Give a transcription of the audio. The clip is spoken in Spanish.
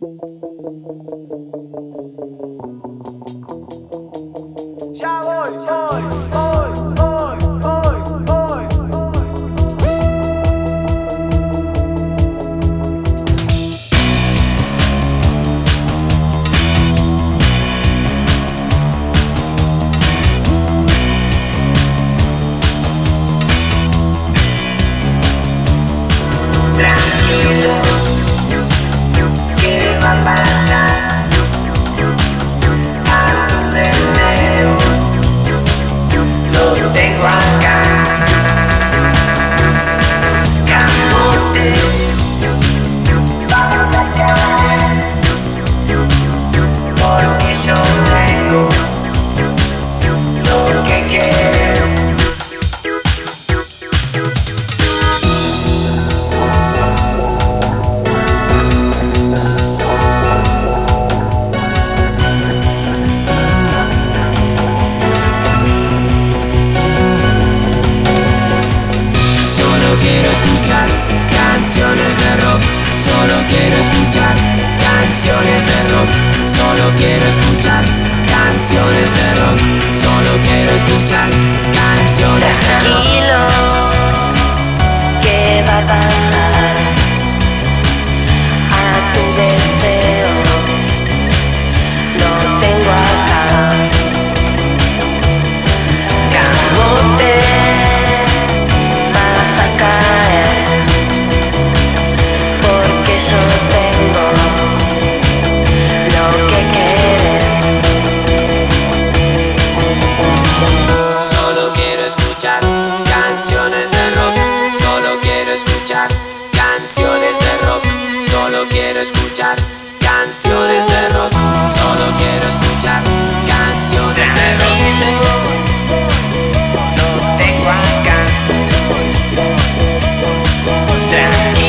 Ya voy, voy. Tranquilo, ¿qué va a pasar? A tu deseo lo tengo acá. Camote, vas a caer, porque yo tengo lo que quieres. Solo quiero escuchar canciones de rock. Solo quiero escuchar canciones de rock. Solo quiero escuchar canciones de rock. Solo quiero escuchar canciones de rock. Tranquilo, ¿qué va a pasar? A tu deseo lo tengo acá. Camote, vas a caer, porque yo tengo lo que quieres. Solo quiero escuchar canciones de rock. Solo quiero escuchar canciones de rock. Solo quiero escuchar canciones de rock. Solo quiero escuchar canciones de rock. Lo tengo acá. Tranquilo.